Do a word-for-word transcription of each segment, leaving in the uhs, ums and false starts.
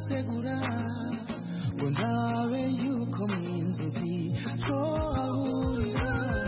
segura ngo ndabe yuko mu inzozi twahurira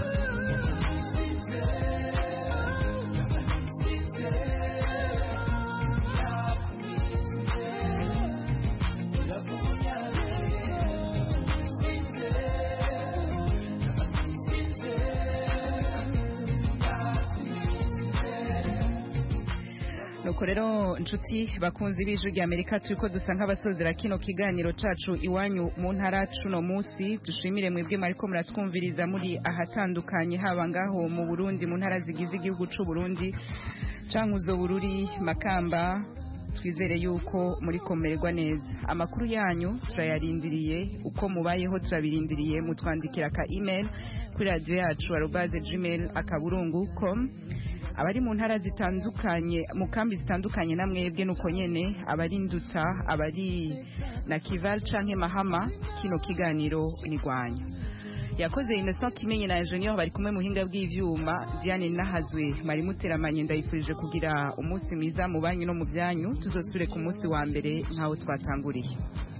nuko rero nshuti bakunzi b'ijwi rya Amerika turiko dusa nk'abasozera kino kiganiro cacu iwanyu mu ntara cuno musi dushimire mwebwe mariko muratwumviriza muri ahatandukanye haba ngaho mu Burundi mu ntara zigize igihugu c'u Burundi cankuzo Bururi Makamba twizere yuko muri komererwa neza amakuru yanyu turayarindiriye uko mubayeho turabirindiriye mutwandikira ka email kuri radio yacu arobase gmail akaburungu com abari mu ntara zitandukanye mu kambi zitandukanye namwebwe nuko nyene abari nduta abari na Kival canke Mahama kino kiganiro nigwanya yakoze Innocent Kimenyi na Junior bari kumwe muhinga bw'ivyuma Diane Nahazwe mari muteramanye ndayifurije kugira umunsi mwiza mu banyu no mu byanyu tuzosure ku munsi wa mbere ntawo twatanguriye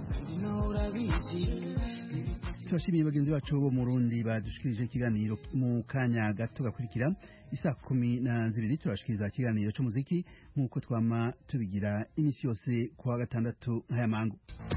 turashimiye bagenzi bacu bo mu Burundi badushikirije ikiganiro mu kanya gato gakurikira isa kumi na zibiri turashikiriza ikiganiro cy'umuziki nk'uko twama tubigira imisi yose kuwa gatandatu nk'aya mangu.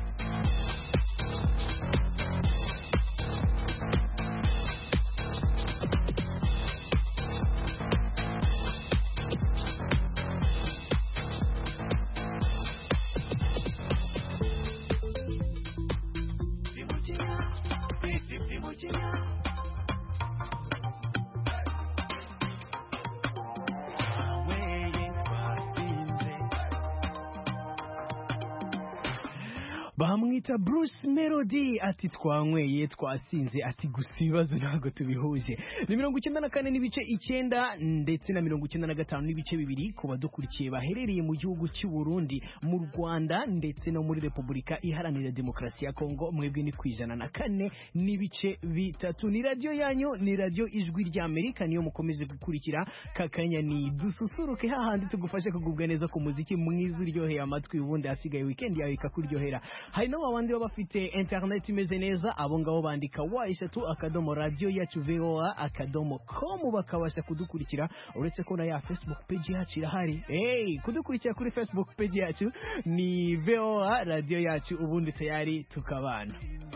Bamwita Bruce Melody ati twanyweye twasinze ati gusibazo ntago tubihuje ni mirongo icyenda na kane n'ibice icyenda ndetse na mirongo icyenda na gatanu n'ibice bibiri ku badukurikiye baherereye mu gihugu cy'u Burundi mu Rwanda ndetse no muri Repubulika Iharanira Demokarasi ya Kongo mwebwe ni kwijana na kane n'ibice bitatu ni radio yanyu ni radio Ijwi rya Amerika niyo mukomeze gukurikira kakanya ni dususuruke hahandi tugufashe kugubwa neza ku muziki mwiza uryoheye amatwi ubundi asigaye weekend yawe ikakuryohera hari no abandi baba bafite internet imeze neza abo ngabo bandika wa eshatu akadomo radio yacu V O A akadomo com bakabasha kudukurikira uretse ko na ya Facebook page yacu irahari hey kudukurikira kuri Facebook page yacu ni V O A radio yacu ubundi tayari tukabana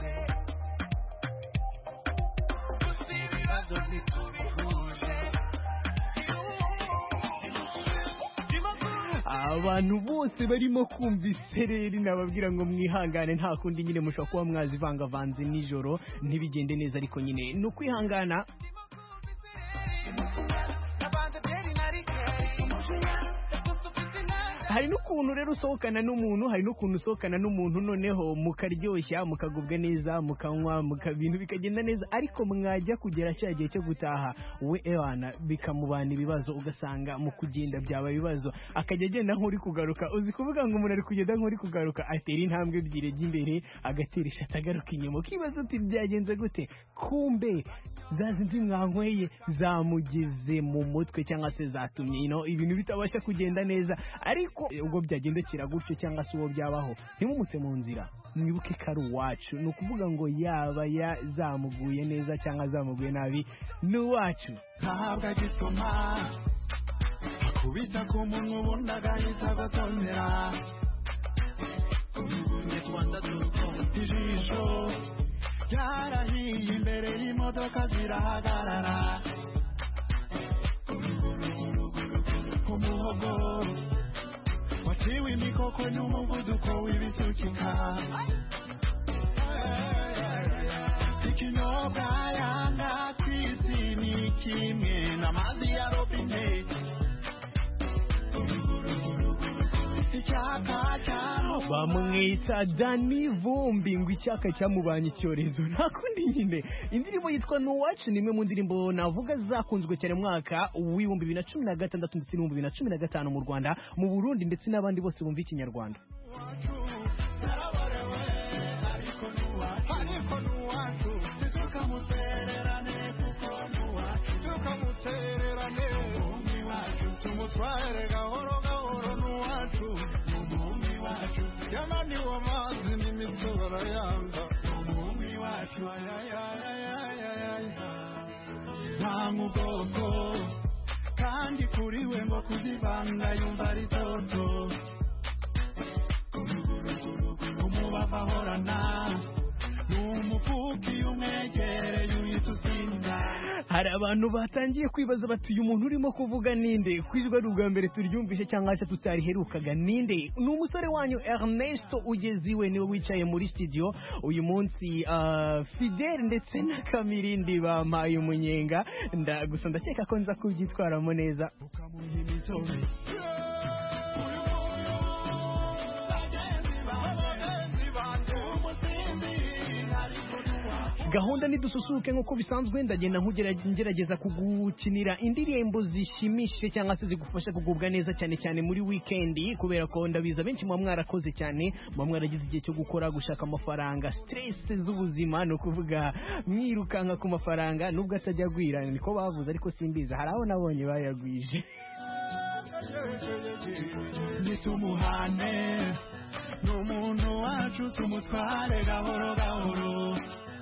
abantu bose barimo kumva isereri nababwira ngo mwihangane nta kundi nyine mushobora kuba mwazivanga vanze nijoro ntibigende neza ariko nyine no kwihangana hari n'ukuntu rero usohokana n'umuntu hari n'ukuntu usohokana n'umuntu noneho mukaryoshya mukagubwa neza mukanywa mukabintu bikagenda neza ariko mwajya kugera cya gihe cyo gutaha we ewana bikamubana ibibazo ugasanga mu kugenda byaba ibibazo akajya agenda nk'uri kugaruka uzi kuvuga ngo umuntu ari kugenda nk'uri kugaruka atera intambwe ebyiri ry'imbere agatera ishati agaruka inyuma ukibaza uti byagenze gute kumbe zazindi mwanyweye zamugeze mu mutwe cyangwa se zatumye ino ibintu bitabasha kugenda neza ariko ubwo byagendekera gutyo cyangwa se uwo byabaho ntimumutse mu nzira mwibuke ko ari uwacu ni ukuvuga ngo yaba yazamuguye neza cyangwa azamuguye nabi ni uwacu ntabwo agituma kubita ku munwa ubundi agahita agotomera ubundi rwanda dukunda ijisho ryarahiye imbere y'imodoka zirahagarara ku muhogo waciwe imikoko n'umuvuduko w'ibisukika ikinyobwa yanga kwisi ni kimwe n'amazi ya robine bamwita Dani Vumbi ngo icyaka cyamubanye icyorezo nta kundi nyine indirimbo yitwa Nuwacu nimwe mu ndirimbo navuga zakunzwe cyane mwaka w'ibihumbi bibiri na cumi na gatandatu ndetse n'ibihumbi bibiri na cumi na gatanu mu Rwanda mu Burundi ndetse n'abandi bose bumva ikinyarwanda yananiwe amazi n'imitsi barayanga umuhungu wacu ayayayayayaya nta mugoko kandi kuri we ngo kuzibanga yumva ari toto umubava ahorana n'umufuki umwegereye uhita usinda. Hari abantu batangiye kwibaza bati uyu muntu urimo kuvuga ninde, kwijwe ari ubwa mbere turyumvishe cyangwa se tutariherukaga ninde. Ni umusore wanyu Ernesto Ugeziwe niwe wicaye muri studio uyu munsi. uh, Fidel ndetse na Kamirindi bampaye umunyenga, ndagusa ndakeka ko nza kubyitwaramo neza. Gahunda ni dususuke nk'uko bisanzwe, ndagenda ngerageza kugukinira indirimbo zishimishije cyangwa se zigufasha kugubwa neza cyane cyane muri weekend, kubera ko ndabiza benshi mu mwarakoze cyane, mu mwaragize igihe cyo gukora gushaka amafaranga, stress z'ubuzima no kuvuga mwirukanka ku mafaranga nubwo atajya gwira, niko bavuze ariko simbiza, hari abo nabonye bayagwije. Nitumuhane n'umuntu wacu tumutware gahoro gahoro,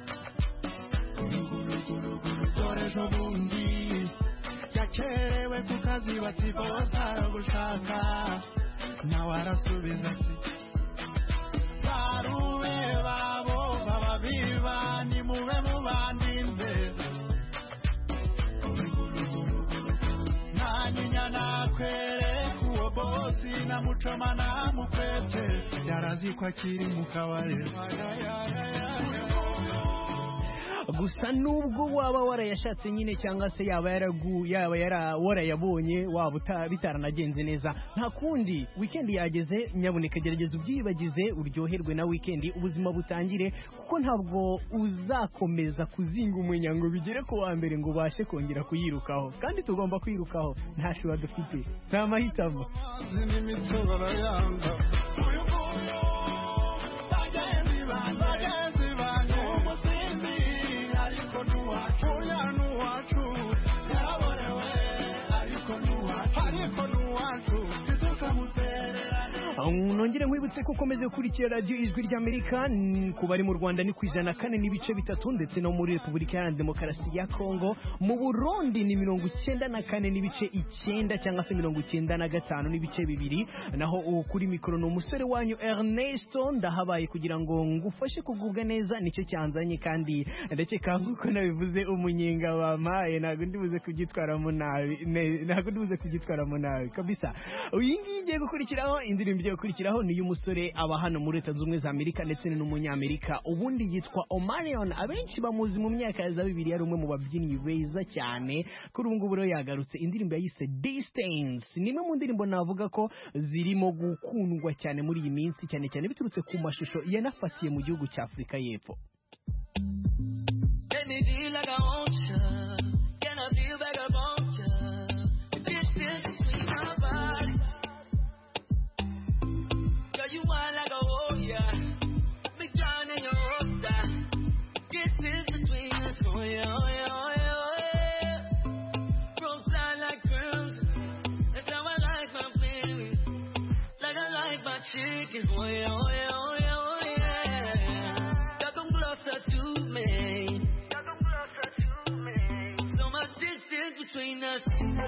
ejo bundi yakerewe ku kazi bati bose aragushaka, nawe arasubiza ati barube babo bababiba nimube mubandinze, nanyinya nakwereka uwo bosi namucoma namukwete, yarazi ko akiri mu kabari. Gusa nubwo waba warayashatse nyine cyangwa se yaba yaragu yaba yara warayabonye waba bitaranagenze neza, nta kundi weekend yageze, nyabuneka gerageza ubyibagize uryoherwe na weekend, ubuzima butangire, kuko ntabwo uzakomeza kuzinga umunyango bigere ku wa mbere ngo ubashe kongera kuyirukaho, kandi tugomba kwirukaho, nta shuba dufite, nta mahitamo. Nongere nkwibutse ko ukomeze gukurikira radio Ijwi ry'Amerika, ku bari mu Rwanda ni ku ijana kane n'ibice bitatu, ndetse no muri Repubulika ya Demokarasi ya Kongo, mu Burundi ni mirongo icyenda na kane n'ibice icyenda cyangwa se mirongo icyenda na gatanu n'ibice bibiri. Naho kuri mikoro ni umusore wanyu Ernesto, ndahabaye kugira ngo ngufashe kugubwa neza, nicyo cyanzanye, kandi ndakeka ko nabivuze umunyenga bamaye, ntago ndibuze kubyitwaramo nabi, ntago ndibuze kubyitwaramo nabi kabisa. Uyu ngiye gukurikiraho indirimbo igiye gukurikiraho ni y'umusore aba hano muri Leta Zunze Ubumwe za Amerika ndetse n'umunyamerika, ubundi yitwa Omarion, abenshi bamuzi mu myaka ya bibiri, yari umwe mu babyinnyi beza cyane, kuri ubu ngubu rero yagarutse, indirimbo yayise Distance, ni imwe mu ndirimbo navuga ko zirimo gukundwa cyane muri iyi minsi, cyane cyane biturutse ku mashusho yanafatiye mu gihugu cya Afurika y'Epfo. Chicken, oh yeah, oh yeah, oh yeah, oh yeah. Got them closer to me. Got them closer to me. So much distance between us.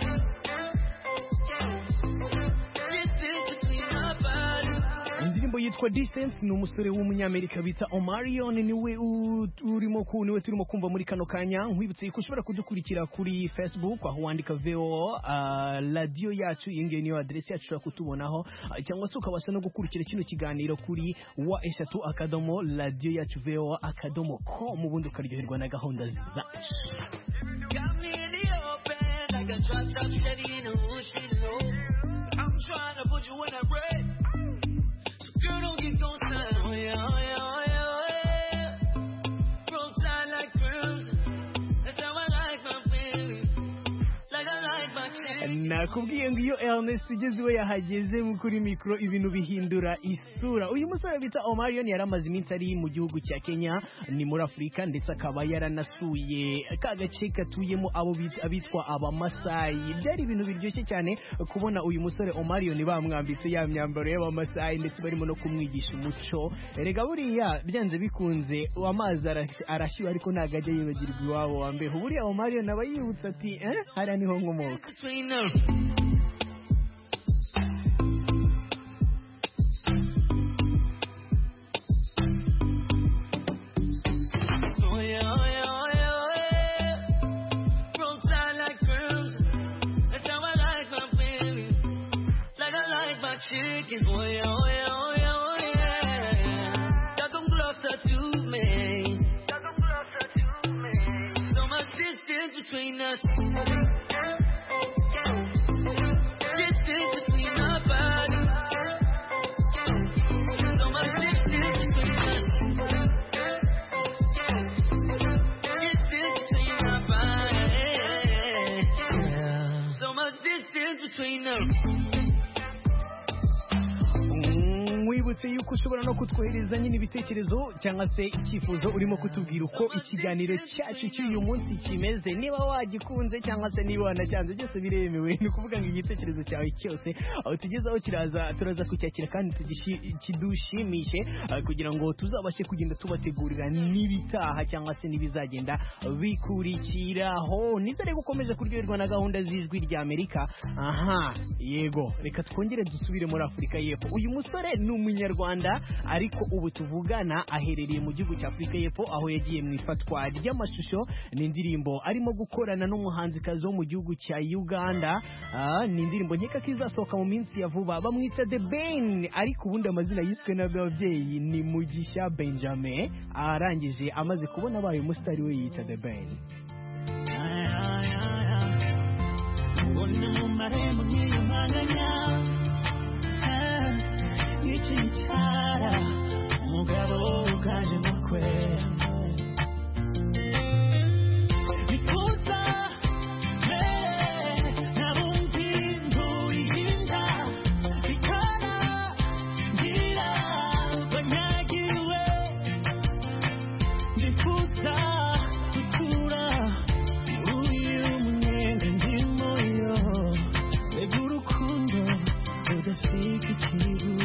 Distance between our bodies. Indirimbo yitwa Distance, ni umusore w'umunyamerika bita Omarion, niwe urimo ku niwe turimo kumva muri kano kanya. Nkwibutse ko ushobora kudukurikira kuri Facebook aho wandika V O uh, radio yacu, yingiye niyo address yacu ushobora kutubonaho, uh, cyangwa se ukabasha no gukurikira kino kiganiro kuri wa eshatu akadomo radio yacu V O akadomo com, mu bundi ukaryoherwa na gahunda zacu. I'm trying to put you in a break. Girl, don't get gon' stand. Oh yeah, oh yeah, oh yeah, oh yeah. Roll tight like crimson. That's how I like my baby. Like I like my nakubwiye ngo iyo Ernest ugeze iwe yahageze kuri mikoro ibintu bihindura isura. Uyu musore bita Omarion yari amaze iminsi ari mu gihugu cya Kenya, ni muri Afurika, ndetse akaba yaranasuye ka gace katuyemo abo bitwa abamasayi. Byari ibintu biryoshye cyane kubona uyu musore Omarion bamwambitse ya myambaro y'abamasayi, ndetse barimo no kumwigisha umuco. Erega buriya byanze bikunze amazi arashyuha ariko ntabwo ajya yibagirwa iwabo wa mbere. Buriya Omarion aba yibutsa ati eh hariya niho nkomoka. Chicken, oh yeah, oh yeah, oh yeah, oh yeah. Y'all come closer to me. Y'all come closer to me. So much distance between us. Distance between our bodies. So much distance between us. Distance between our bodies. So much distance between us. Wibutse yuko ushobora no kutwohereza nyine ibitekerezo cyangwa se icyifuzo urimo kutubwira uko ikiganiro cyacu cy'uyu munsi kimeze, niba wagikunze cyangwa se niba wanacyanze, byose biremewe. Ni ukuvuga ngo igitekerezo cyawe cyose aho tugezeho kiraza turaza kucyakira kandi kidushimishe, kugira ngo tuzabashe kugenda tubategurira n'ibitaha cyangwa se n'ibizagenda bikurikiraho. Nizere gukomeje kuryoherwa na gahunda z'ijwi rya Amerika. Aha yego, reka twongere dusubire muri Afurika y'Epfo. Uyu musore ni umunyarwanda ariko ubu tuvugana aherereye mu gihugu cya Afurika y'Epfo, aho yagiye mu ifatwa ry'amashusho. Ni indirimbo arimo gukorana n'umuhanzikazi wo mu gihugu cya Uganda. Ah, ni indirimbo nkeka ko izasohoka mu minsi ya vuba. Bamwita The Ben, ariko ubundi amazina yiswe n'ababyeyi ni Mugisha Benjamin. Arangije amaze kubona abaye umusitari we yita The Ben. Ichichara mugabo ukaje mukwe bikuza mere nabundi ntuyihinda bikana ngira banyagiwe bikuza kutura uyu munyenga ndimo yo egurukundo udafika ikibu.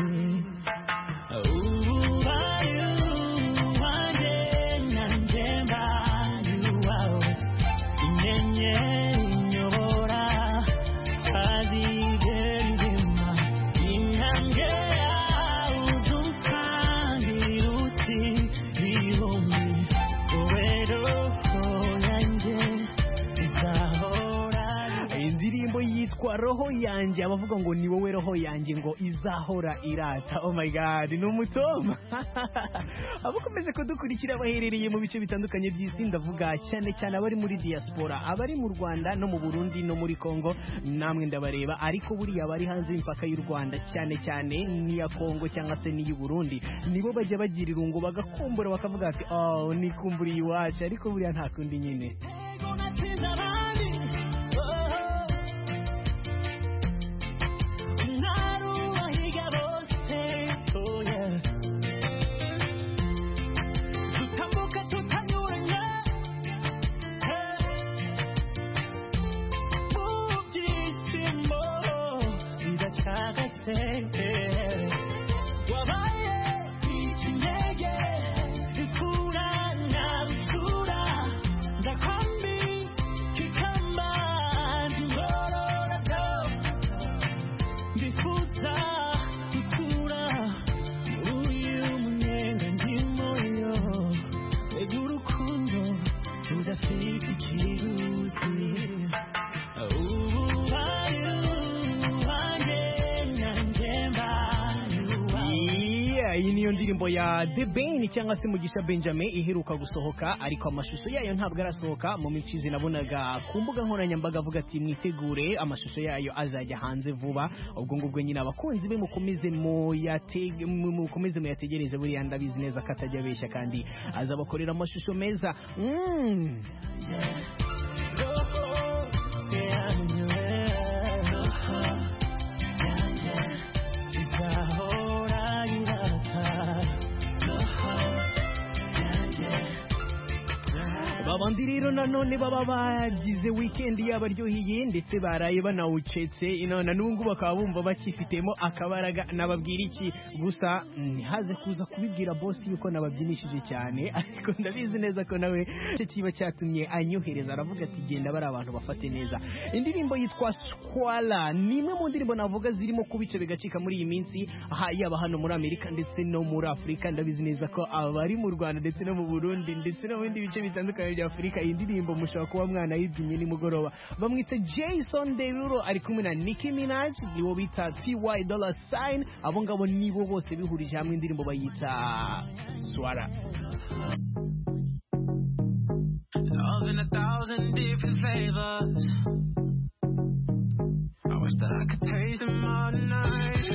Roho yanjye, abavuga ngo ni wowe roho yanjye ngo izahora irata. Oh my god, ni umutoma. Abakomeje kudukurikira baherereye mu bice bitandukanye by'isi, ndavuga cyane cyane abari muri diaspora, abari mu Rwanda no mu Burundi no muri Kongo, namwe ndabareba. Ariko buriya abari hanze y'imipaka y'u Rwanda, cyane cyane n'iya Kongo cyangwa se n'iyu Burundi, nibo bajya bagira irungu bagakumbura bakavuga ati oh nikumburiye iwacu, ariko buriya nta kundi nyine. Iyi niyo ndirimbo ya The Ben cyangwa se Mugisha Benjamin iheruka gusohoka, ariko amashusho yayo ntabwo arasohoka. Mu minsi izi nabonaga ku mbuga nkoranyambaga avuga ati mwitegure amashusho yayo azajya hanze vuba. Ubwo ngubwo nyine abakunzi be mukomeze mukomeze muyategereze, buriya ndabizi neza ko atajya abeshya kandi azabakorera amashusho meza. mm. babandi rero nanone baba bagize weekend yabaryohiye ndetse baraye banawucetse none n'ubwo bakaba bumva bakifitemo akabaraga nababwira iki gusa ntihaze kuza kubibwira boss yuko nababyinishije cyane ariko ndabizi neza ko nawe cyo kiba cyatumye anyohereza aravuga ati genda bari abantu bafate neza. Indirimbo yitwa Squala ni imwe mu ndirimbo navuga zirimo kubice bigacika muri iyi minsi aha yaba hano muri Amerika ndetse no muri Afrika. Ndabizi neza ko abari mu Rwanda ndetse no mu Burundi ndetse no mu bindi bice bitandukanye bya Afrika iyi ndirimbo mushobora kuba mwana yibyinnye nimugoroba. Bamwita Jason Derulo ari kumwe na Nicki Minaj nibo bita T Y Dollar Sign, abo ngabo nibo bose bihurije hamwe indirimbo bayita Swara. Love in a thousand different flavors. I wish that I could taste them all night.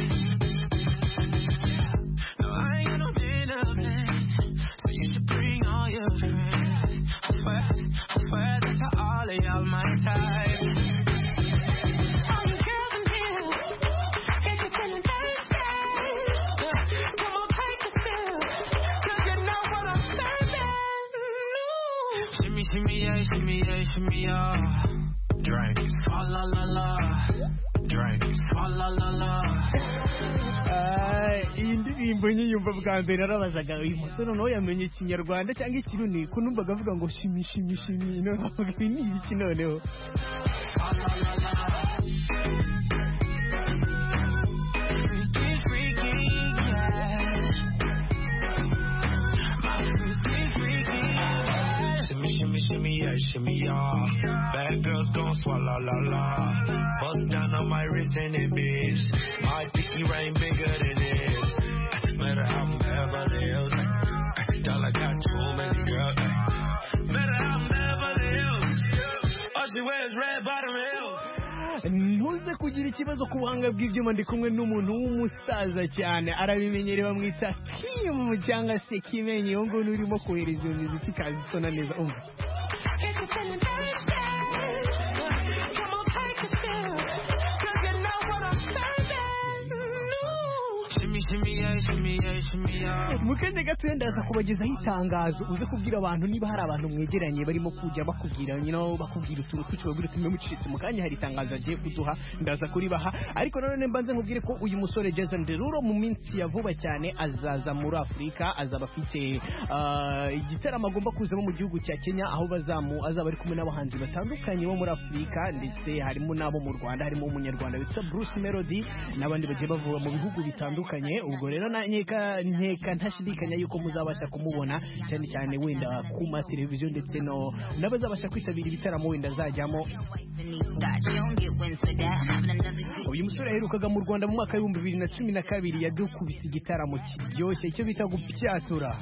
No, I ain't got no dinner plans, so you should bring all your friends. I swear, I swear that to all of y'all my type. All you girls in here, get you feeling thirsty. Come on, take a sip, 'cause you know what I'm saying. Shimmy, shimmy, yeah, shimmy, yeah, shimmy, yeah. Drink, swalla la la. Drink, swalla la la. Iyi ndirimbo nyiyumva bwa mbere narabazaga uyu musore noneho yamenye ikinyarwanda cyangwa ikirundi ko numvaga avuga ngo shimi shimi shimi noneho avuga ibi ni iki noneho. Shimmy, shimmy, yeah, shimmy, yeah. Bad girls gon' swallow la la. Bust down on my wrist and it, bitch. My pinky ring bigger than this. Matter how I'm Beverly Hills. Dollar got too many girls. Matter how I'm Beverly Hills. All she wears red bottom heels. Ntuze kugira ikibazo ku buhanga bw'ibyuma ndi kumwe n'umuntu w'umusaza cyane arabimenyereye bamwita Kim cyangwa se Kimenyi ngo urimo kohereza imiziki kazi sona neza umva. Mukende gato ndaza kubagezaho itangazo uze kubwira abantu niba hari abantu mwegeranye barimo kujya bakubwira nyine bakubwira utuntu tw'icyo tumwe mucitse mu kanya hari itangazo agiye kuduha ndaza kuribaha ariko none mbanze nkubwire ko uyu musore Jason Derulo mu minsi ya vuba cyane azaza muri Afrika azaba afite igitaramo agomba kuzamo mu gihugu cya Kenya aho bazamu azaba ari kumwe n'abahanzi batandukanye bo muri Afrika ndetse harimo nabo mu Rwanda harimo umunyarwanda witwa Bruce Melody n'abandi bagiye bavuga mu bihugu bitandukanye. Ubwo rero nkeka nkeka ntashidikanya yuko muzabasha kumubona cyane cyane wenda ku ma televiziyo ndetse no nabazabasha kwitabira ibitaramo wenda azajyamo. Uyu musore yaherukaga mu Rwanda mu mwaka w'ibihumbi bibiri na cumi na kabiri yadukubise igitaramo kiryoshye icyo bita gupyatura.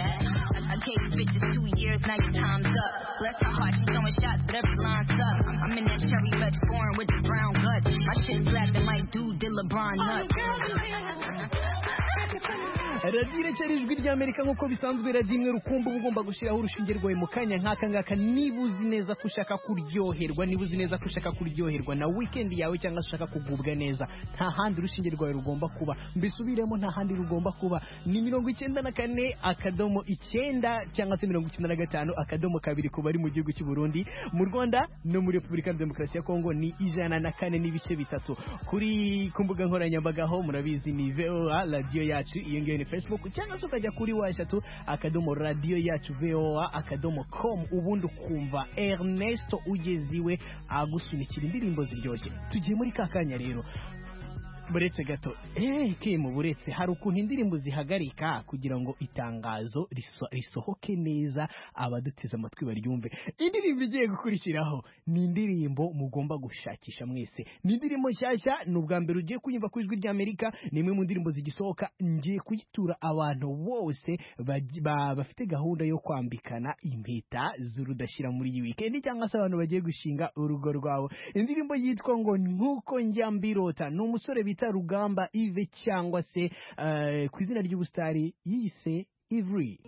Radire cyari ijwi rya Amerika nkuko bisanzwe radimwe rukumbu ugomba gushiraho urushinge rwawe mu kanya nkaka ngaka nibuzi neza kushaka kuryoherwa nibuzi neza kushaka kuryoherwa na weekend yawe cyangwa ushaka kugubwa neza nta handi urushinge rwawe rugomba kuba mbisubiremo nta handi rugomba kuba ni mirongo icyenda na kane akadomo icyenda cyangwa se mirongo icyenda na gatanu akadomo kabiri ku bari mu gihugu cy'u Burundi mu Rwanda no muri Repubulika ya Demokarasi ya Kongo ni ijana na kane n'ibice bitatu kuri ku mbuga nkoranyambaga ho murabizi ni V O A radio yacu iyo ngiyo ni Facebook cyangwa se ukajya kuri wa eshatu akadomo radio yacu V O A akadomo com ubundi ukumva Ernesto ugeziwe agusunikira indirimbo ziryoshye. Tugiye muri kakanya rero buretse gato eh Kim buretse hari ukuntu indirimbo zihagarika kugira ngo itangazo risohoke neza abaduteze amatwi baryumve. Indirimbo igiye gukurikiraho ni indirimbo mugomba gushakisha mwese ni indirimbo nshyashya n'ubwa mbere ugiye kuyumva ku ijwi rya Amerika ni imwe mu ndirimbo zigisohoka ngiye kuyitura abantu bose bafite gahunda yo kwambikana impeta z'urudashira muri iyi weekend cyangwa se abantu bagiye gushinga urugo rwabo. Indirimbo yitwa ngo nkuko njya mbirota ni umusore Rugamba Yves cyangwa se uh, ku izina ry'ubustari yise Ivry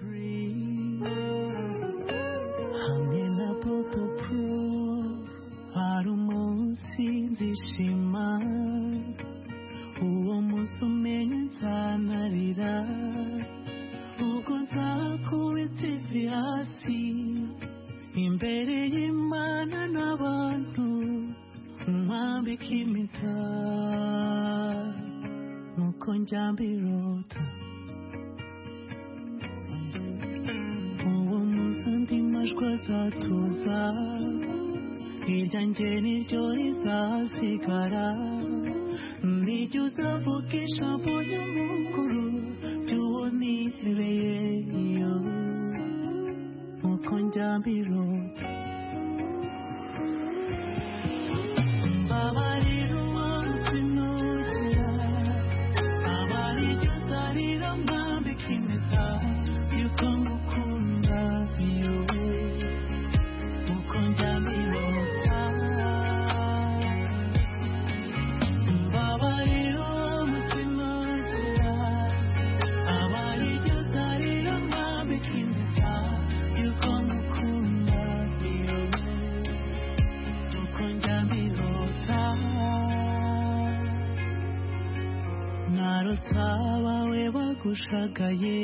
hamwe na Popo Pro hari umunsi nzishima uwo munsi umenye nzanarira ubwo nzakubita ivi hasi njya mbirota uwo munsi andi majwi azatuza hirya njye niryo rizasigara nijya uzavuga ijambo nyamukuru ry'uwo nihereyeyo nuko njya mbirota mbabarira umunsi nuzira abariryo uzarira mbambika impeta yuko ngukunda iyo nuko njya mbirota mbabarira umunsi nuzira abariryo uzarira mbambika impeta yuko ngukunda iyo nuko njya mbirota narota abawe bagushagaye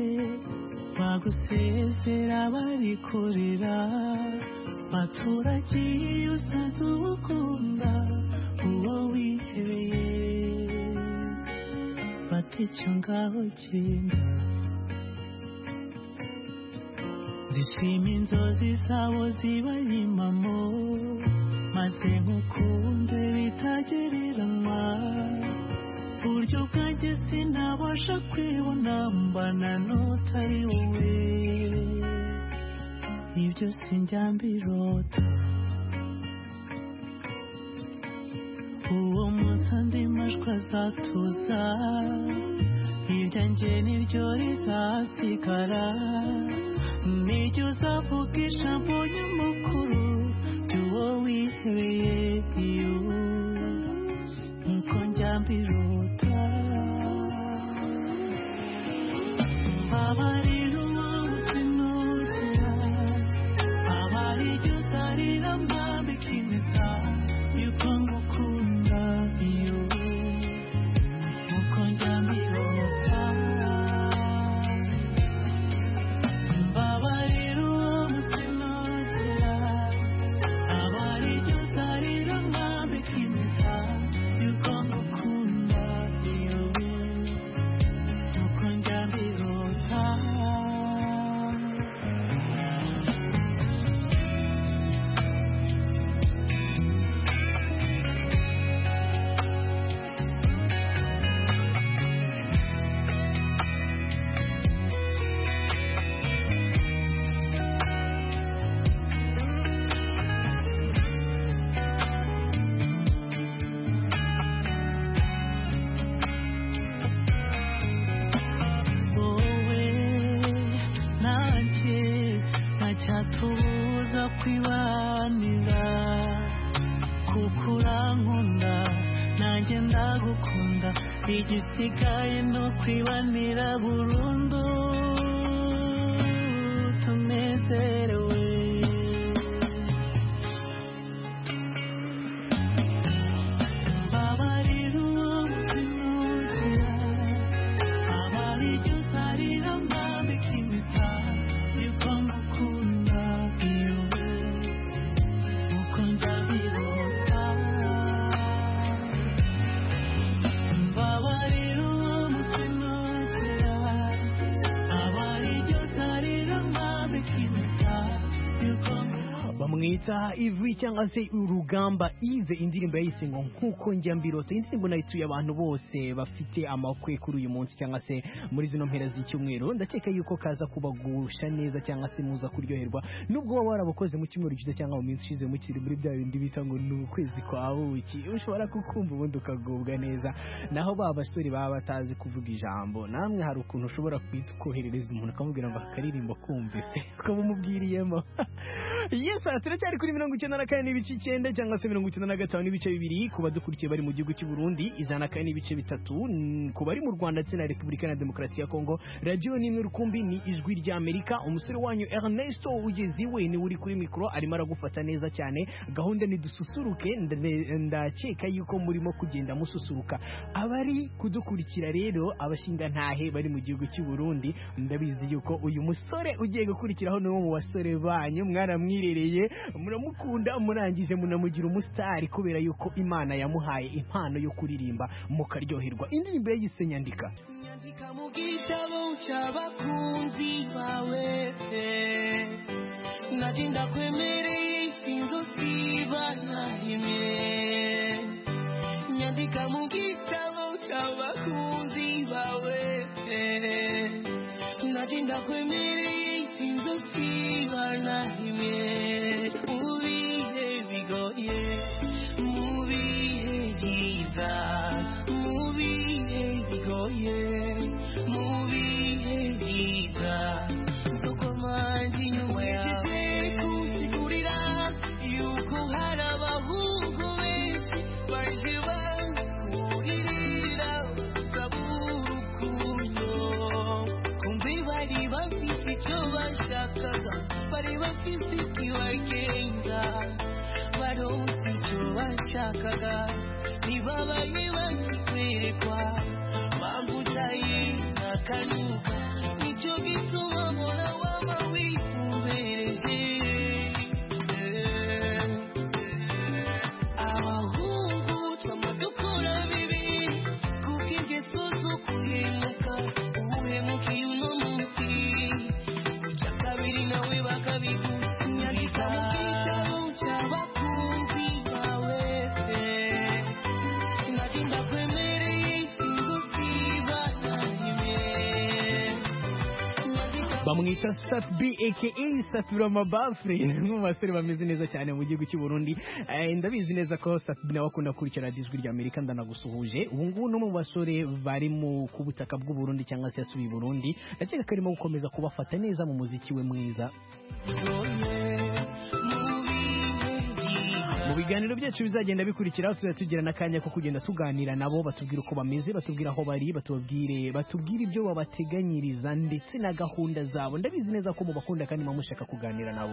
bagusezera bari kurira baturagiye usaze ubukunda uwo wihebeye batecyo ngaho genda zishima inzozi zabo zibanyimamo maze nkukunde bitagereranywa buryo bwanjye sinabasha kwibona mbana n'utari wowe ibyo sinjya mbirota uwo munsi andi majwi azatuza hirya njye niryo rizasigara nijya uzavuga ijambo nyamukuru ry'uwo wihebeye iyo nuko njya mbirota mbabarira umunsi nuzira abariryo uzarira mbambika impeta yuko ngukunda iyo nuko njya mbirota mbabarira umunsi nuzira abariryo uzarira mbambika impeta yuko ngukunda iyo nuko njya mbirota wowe nanjye ntacyatubuza kwibanira kuko urankunda nanjye ndagukunda igisigaye no kwibanira burundu tunezerewe mbabarira umunsi nuzira abariryo uzarira mbambika impeta yuko ngukunda iyo nuko njya mbirota mbabarira umunsi nuzira abariryo uzarira mbambika impeta yuko bamwita Ivy cyangwa se urugamba Ive indirimbo yayise ngo nkuko njya mbirota indirimbo nayituye abantu bose bafite amakwe kuri uyu munsi cyangwa se muri zino mpera z'icyumweru ndakeka yuko kaza kubagusha neza cyangwa se muza kuryoherwa nubwo waba warabakoze mu cyumweru gishize cyangwa mu minsi ishize mukiri muri bya bindi bita ngo ni ukwezi kwa buki ushobora kukumva ubundi ukagubwa neza naho ba basore baba batazi kuvuga ijambo namwe hari ukuntu ushobora kwitwoherereza umuntu akamubwira ngo akaririmbo kumvise ukaba umubwiriyemo yes turacyari kuri mirongo icyenda na kane n'ibice icyenda cyangwa se mirongo icyenda na gatanu n'ibice bibiri ku badukurikiye bari mu gihugu cy'u Burundi ijana na kane n'ibice bitatu ku bari mu Rwanda ndetse na Repubulika ya Demokarasi ya Kongo radio nimwe rukumbi ni ijwi rya Amerika umusore wanyu Ernesto ugeze iwe ni uri kuri mikro arimo aragufata neza cyane gahunda ni dususuruke ndakeka yuko murimo kugenda mususuruka abari kudukurikira rero abashinga ntahe bari mu gihugu cy'u Burundi ndabizi yuko uyu musore ugiye gukurikiraho ni wo mu basore banyu mwaramwirereye muramukunda murangije munamugira umusitari kubera yuko Imana yamuhaye impano yo kuririmba mukaryoherwa. Indirimbo ye yise Nyandika. Nyandika mu gitabo cy'abakunzi bawe, naje ndakwemereye sinzosiba na rimwe. Nyandika mu gitabo cy'abakunzi bawe, naje ndakwemereye sinzosiba na rimwe. Mu bihe bigoye, mu bihe byiza, mu bihe bigoye, mu bihe byiza, nzokomanga inyuma yawe kusigurira yuko hari abahungu benshi baje bakuririra urukundo. Kumbe bari bafite icyo bashakaga, bari bafite ikibagenza, baronse icyo bashakaga, ntibabaye bakikwerekwa, bambutaye akanyuka, nicyo gituma mbona waba wifubereje. Abahungu twama dukora bibi kuko ingeso zo guhemuka, uhemukiye uno munsi uca kabiri nawe bakabiguha. Nyandika mu gitabo cy'abakunzi bawe, naje ndakwemereye sinzosiba na rimwe. Bamwita Satbi aka Satura Mabafre, mu basore bameze neza cyane mu gihugu cy'u Burundi. Eh, ndabizi neza ko Satbi nawe akunda kurikira Ijwi rya Amerika, ndanagusuhuje. Ubu ngubu no mu basore bari mu kubutaka bw'u Burundi cyangwa se yasubiye i Burundi, ndakeka karimo gukomeza kubafata neza mu muziki we mwiza. Mu biganiro byacu bizagenda bikurikiraho tuzatugira n'akanya ko kugenda tuganira nabo, batubwira uko bameze, batubwira aho bari, batubwire batubwire ibyo babateganyiriza ndetse na gahunda zabo. Ndabizi neza ko mu bakunda kandi mamushaka kuganira nabo.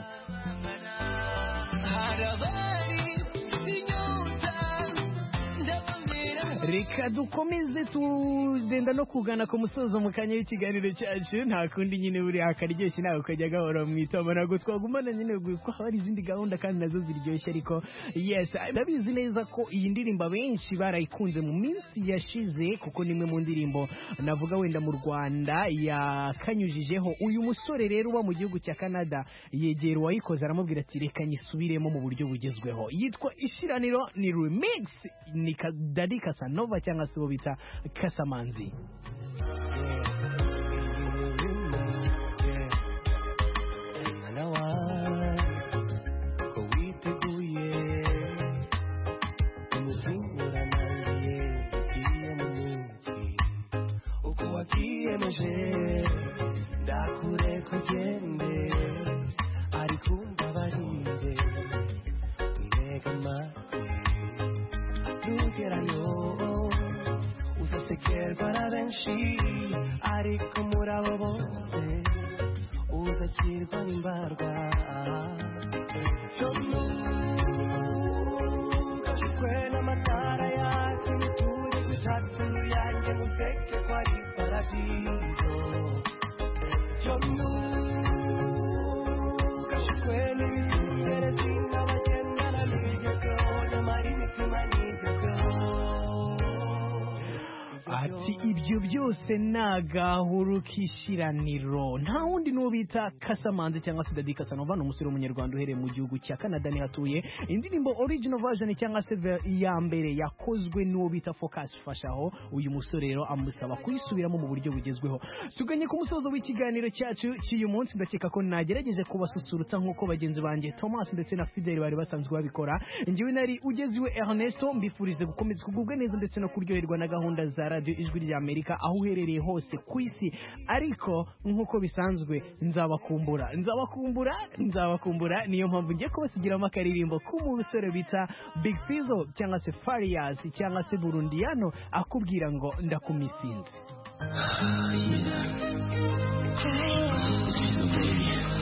Reka dukomeze tugenda no kugana ku musozo mu kanya w'ikiganiro cyacu. Nta kundi nyine buri akaryoshye nawe ukajya gahora mu itama, ntabwo twagumana nyine ko hari izindi gahunda kandi nazo ziryoshye. Ariko yes, ndabizi neza ko iyi ndirimbo benshi barayikunze mu minsi yashize, kuko nimwe mu ndirimbo navuga wenda mu Rwanda yakanyujijeho. Uyu musore rero uba mu gihugu cya Canada yegera uwayikoze aramubwira ati reka nyisubiremo mu buryo bugezweho. Yitwa Ishiraniro, ni remix, ni Daddy Casanova cyangwa se bo bita Kasamanzi. Ndakure kugende ariko mbabarire ntega amatwi ntugerayo uzasekerwa na benshi ariko muri abo bose uzakirwa n'imbarwa. Kashikwe n'amatara yacu nituri gutatu yanjye muteke ko ari paradizo. Kashikwe n'ibiterezi n'abagendana n'ibigezweho n'amara imitima n'igezweho. Ati ibyo byose nagahuru k'ishiraniro. Nta wundi n'uwo bita Kasamanzi cyangwa se Daddy Casanova, umusore w'umunyarwanda uhereye mu gihugu cya Canada ni hatuye. Indirimbo original version cyangwa se ya mbere yakozwe n'uwo bita Focus Fashaho. Uyu musore rero amusaba kuyisubiramo mu buryo bugezweho. Tuganye ku musozo w'ikiganiro cyacu cy'uyu munsi, ndakeka ko nagerageje kubasusurutsa nk'uko bagenzi banjye Thomas ndetse na Fidel bari basanzwe babikora. Njyewe nari ugeziwe Ernesto, mbifurize gukomeza kugubwa neza ndetse no kuryoherwa na gahunda za Radio Ijwi rya Amerika aho uherereye hose ku isi. Ariko nk'uko bisanzwe nzabakumbura nzabakumbura nzabakumbura niyo mpamvu ngiye kubasigira akaririmbo k'umusore bita Big Fizzo cyangwa se Farias cyangwa se Burundiano akubwira ngo ndakumisinze.